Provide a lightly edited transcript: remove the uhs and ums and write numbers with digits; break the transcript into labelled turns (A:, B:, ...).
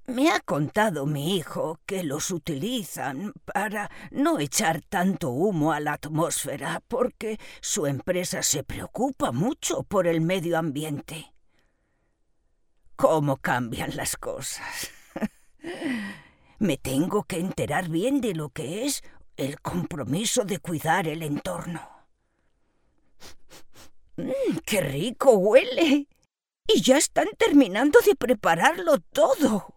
A: Me ha contado mi hijo que los utilizan para no echar tanto humo a la atmósfera porque su empresa se preocupa mucho por el medio ambiente. ¿Cómo cambian las cosas? Me tengo que enterar bien de lo que es el compromiso de cuidar el entorno. ¡Qué rico huele! Y ya están terminando de prepararlo todo.